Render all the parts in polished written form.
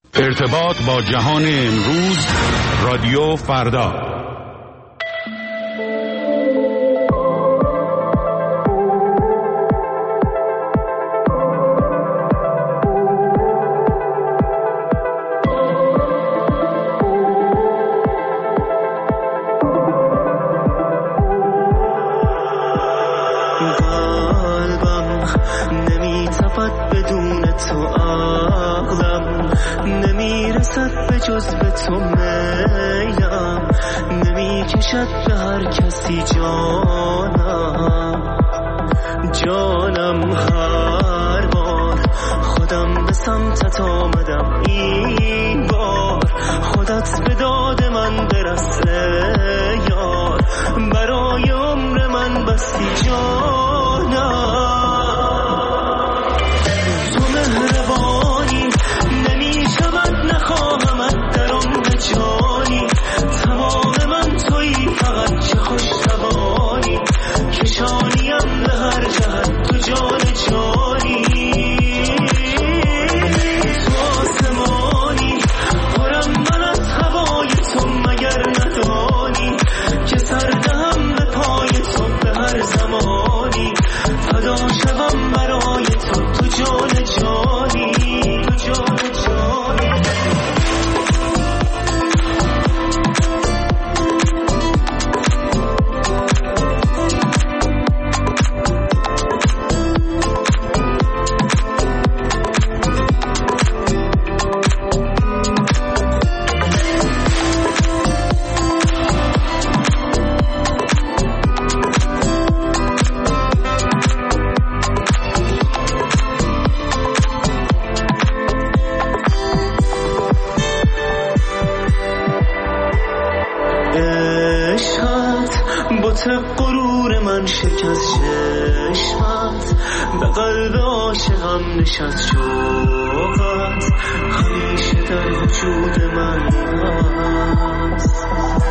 ارتباط با جهان امروز، رادیو فردا. جانم هر بار خودم به سمتت آمدم، این بار خودت به داد من برسه یار، برای عمر من بستی جانم. تو مهربانی نمی شود نخواهمت در عمر جانی، تمام من تویی فقط چه خوش توانی، کشانیم به هر جهت تو جان جانی. تو آسمانی پرم من از هوای تو مگر ندانی، که سردهم به پای تو به هر زمانی، فدا شوم برای تو تو جان جانی، تو جان جانی. غرور من شکست چشمت، به قلب عاشقم نشست شوقت، همیشه در وجود من هست.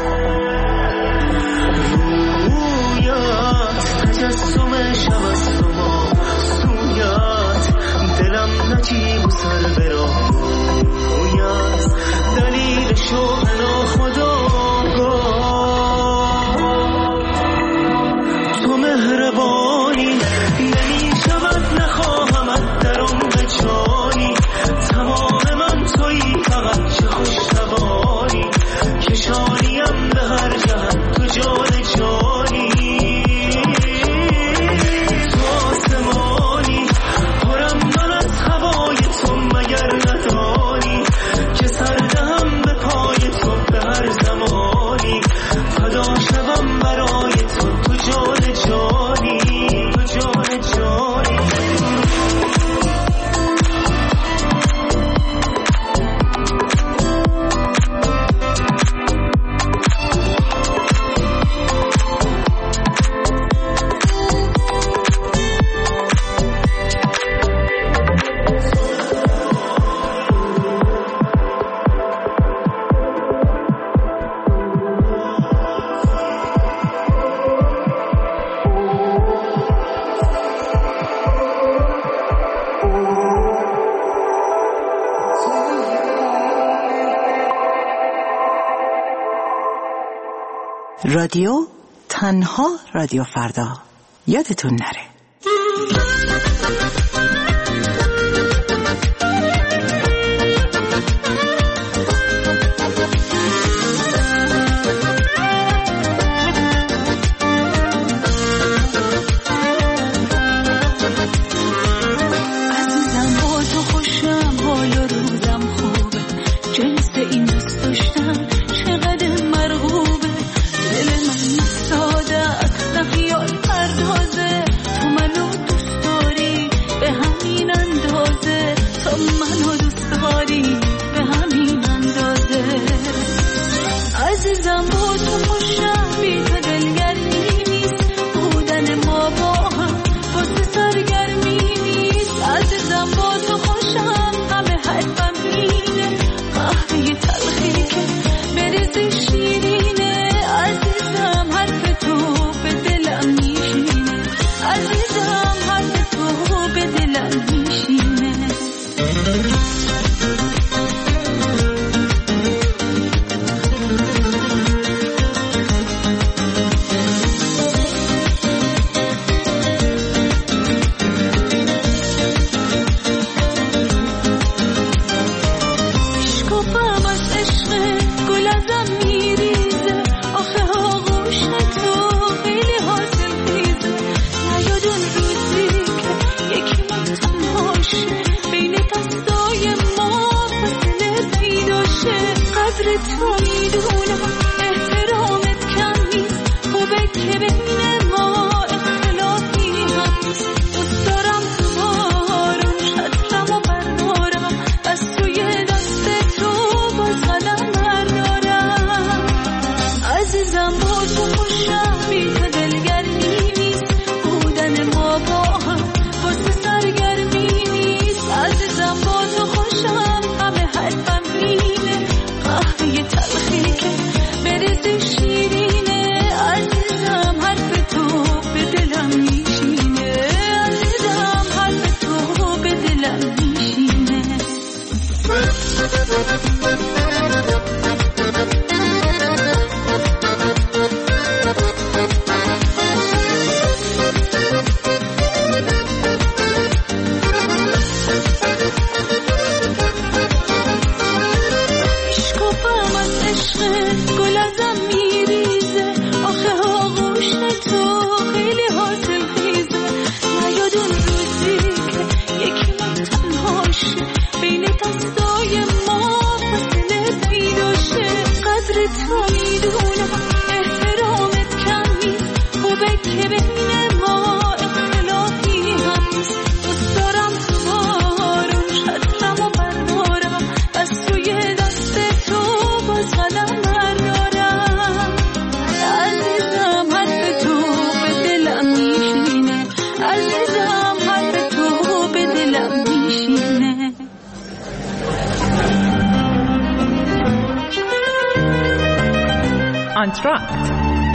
رویت تجسم شب است و ما سویت، دلم نجیب و سر به راه رویت، دلیل شوق ناخودآگاه. تو مهربانی نمی شود نخواهمت در عمر جانی، تمام من تویی فقط چه خوش توانی، کشانیم به هر جهت تو جان جانی. تو آسمانی پرم من از هوای تو مگر ندانی، که سردهم به پای تو به هر زمانی، فدا شوم برای تو تو جان جانی، تو جان جانی. رادیو تنها رادیو فردا، یادتون نره. دل من ساده است، خیال پردازه، قدر تو میدونم احترامت کم نیست خوبه که بین ما اختلافی هست دوست دارم آروم شطرم و بردارم از توی دست تو باز قدم بردارم عزیزم با تو خوشم بی تو دلگرمی نیست بودن ما با هم واسه سرگرمی نیست عزیزم با تو خوشم همه حرفم اینه قهوه تلخی که بریز شیرینه عزیزم حرف تو به دلم میشینه عزیزم حرف تو به دلم میشینه گل ازم میریزه آخه آغوش تو خیلی حاصل خیزه نیادون روزی که یکی من تنهاشه بین دستای ما فاصله پیدا شه قدر تو میدونم احترامت کم نیست خوبه که بین ما اختلافی هست دوست دارم آروم شطرم و بردارم از توی دست تو باز قدم بردارم عزیزم حرف تو به دلم میشینه عزیزم حرف تو به دلم میشینه آنتراکت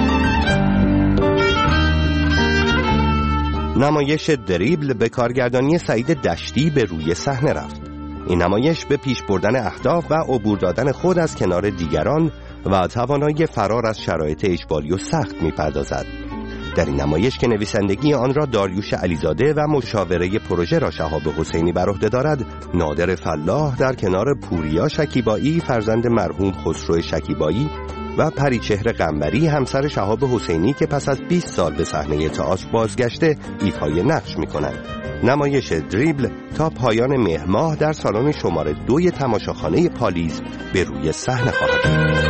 نمایش دریبل به کارگردانی سعید دشتی به روی صحنه رفت. این نمایش به پیش بردن اهداف و عبور دادن خود از کنار دیگران و توانایی فرار از شرایط اجباری و سخت می‌پردازد. در این نمایش که نویسندگی آن را داریوش علیزاده و مشاوره پروژه را شهاب حسینی بر عهده دارد، نادر فلاح در کنار پوریا شکیبایی فرزند مرحوم خسرو شکیبایی و پریچهر قنبری همسر شهاب حسینی که پس از 20 سال به صحنه تئاتر بازگشته ایفای نقش می‌کنند. نمایش دریبل تا پایان مهر ماه در سالن شماره 2 تماشاخانه پالیز به روی صحنه خواهد بود.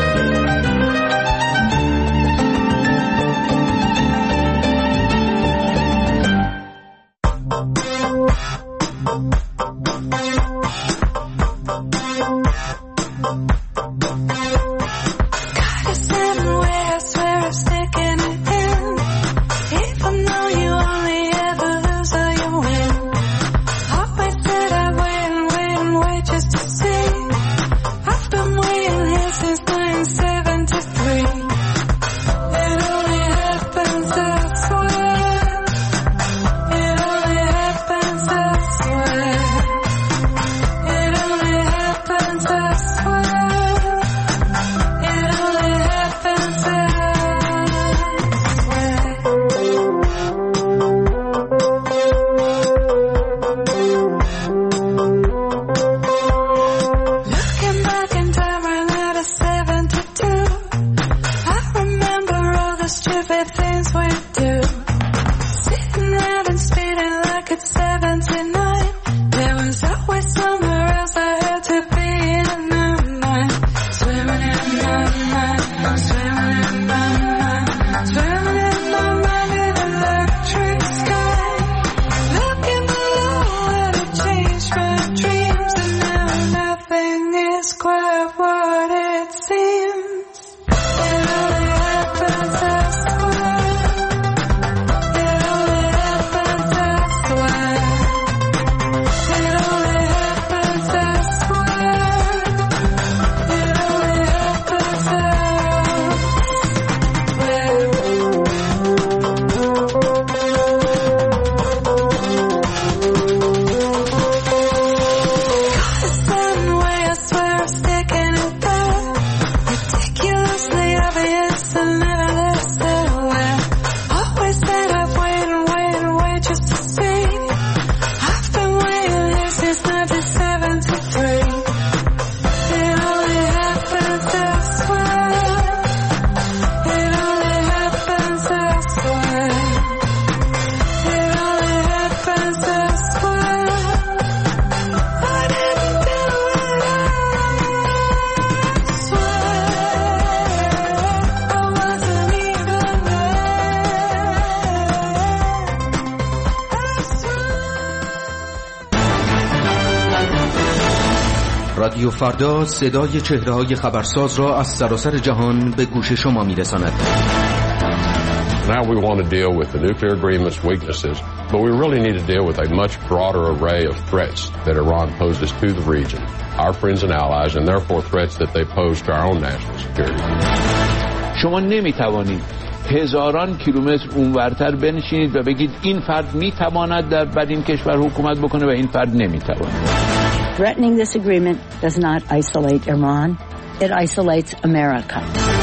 رادیو فردا صدای چهره‌های خبرساز را از سراسر جهان به گوش شما می‌رساند. Now we want to deal with the nuclear agreement's weaknesses, but we really need to deal with a much broader array of threats that Iran poses to the region, our friends and allies, and therefore threats that they pose to our own national security. شما نمی‌توانید هزاران کیلومتر اونورتر بنشینید و بگید این فرد می‌تواند در این کشور حکومت بکنه و این فرد نمی‌تواند. Threatening this agreement does not isolate Iran. It isolates America.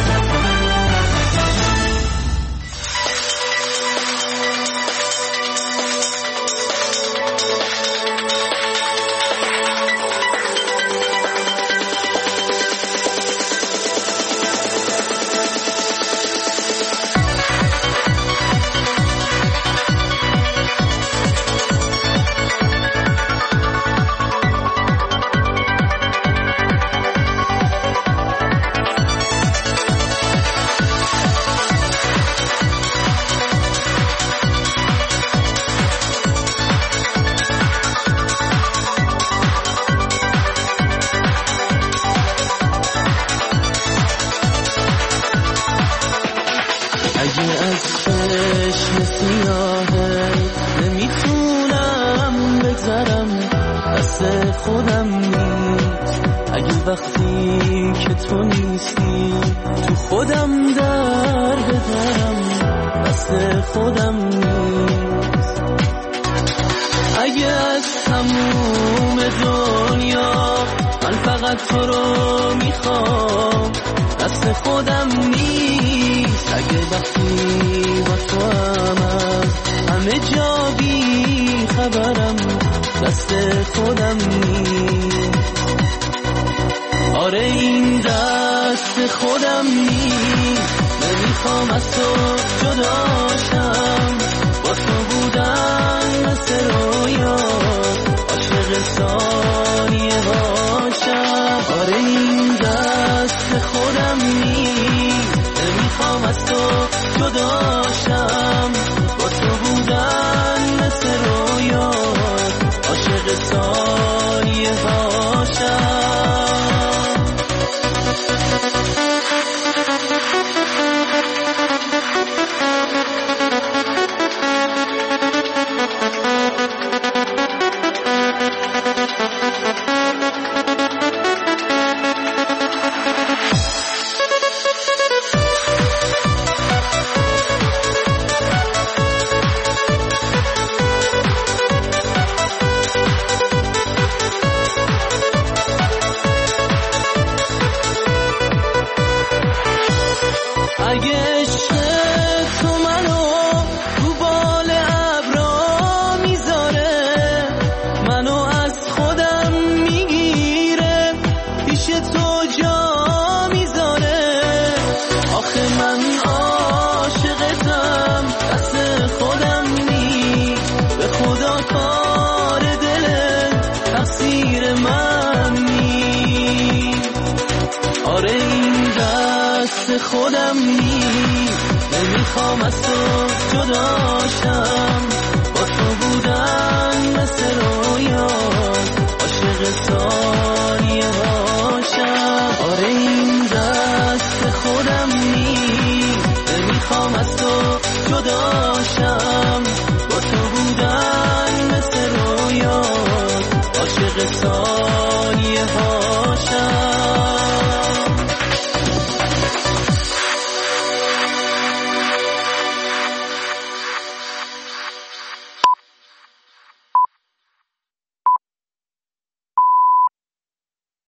خودم نیست اگه وقتی که تو نیستی تو خودم در بدرم دست خودم نیست اگه از تموم دنیا من فقط تو رو میخوام دست خودم نیست اگه وقتی با تو هم از همه جا بی خبرم دست خودم نیست آره این دست خودم نیست نمیخوام از تو جداشم با تو بودن مثل رویا عاشق ثانیه هاشم آره این دست خودم نیست نمیخوام از تو جداشم با تو بودن مثل رویا عاشق ثانیه هاشم خودم نیست نمیخوام از تو جداشم با تو بودن مثل رویا عاشق